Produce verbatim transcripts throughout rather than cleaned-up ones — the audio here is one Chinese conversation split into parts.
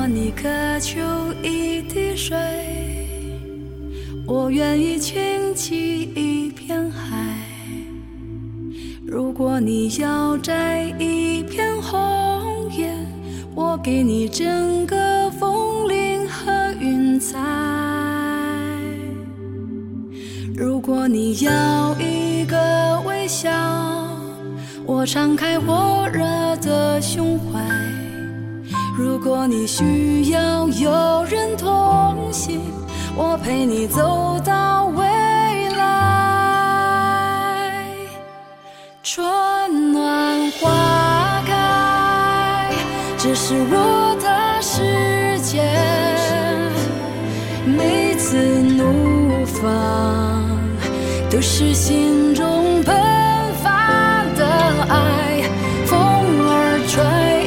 果你渴求一滴水，我愿意倾起一片海；如果你要摘一片红叶，我给你整个枫林和云彩；如果你要一个微笑，我敞开火热的胸怀；如果你需要有人同行，我陪你走到未来。春暖花开，这是我的世界，每次怒放都是心中喷发的爱，风儿吹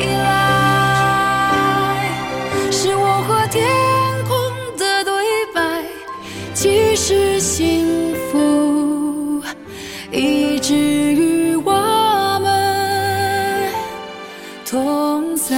来，是我和天空的对白，即使幸福一直与我们同在。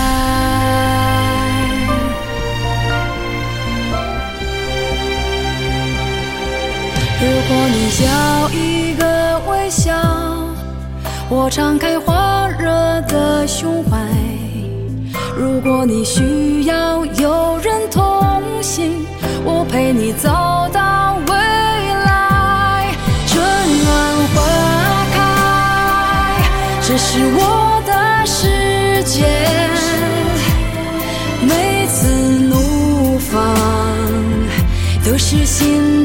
如果你要一个微笑，我敞开火热的胸怀；如果你需要有人同行，我陪你走到未来。春暖花开，这是我的世界，每次怒放都是心